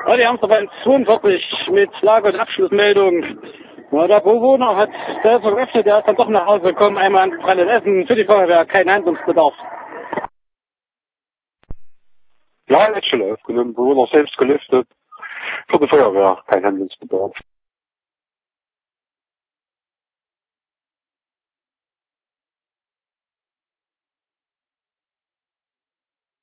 Ja, die haben es aber in 42 mit Lage- und Abschlussmeldung. Ja, der Bewohner hat selbst geöffnet, der ist dann doch nach Hause gekommen, einmal ein brennendes Essen für die Feuerwehr, kein Handlungsbedarf. Ja, nicht schon läuft. Den Bewohner selbst gelüftet. Für die Feuerwehr kein Handlungsbedarf.